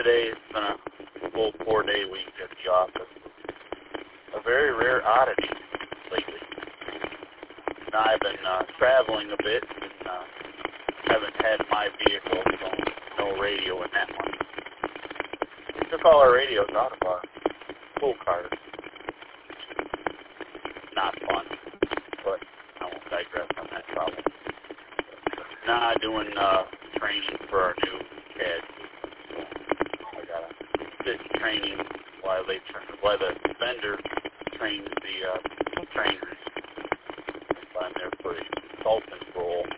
today. It's been a full 4-day week at the office. A very rare oddity lately. Now, I've been traveling a bit and haven't had my vehicle, so no radio in that one. We took all our radios out of our pool cars. Not fun, but I won't digress on that problem. Now I'm doing training for our new CAD. So I got to sit in training while the vendor trains the trainers. I'm there for the consultant role.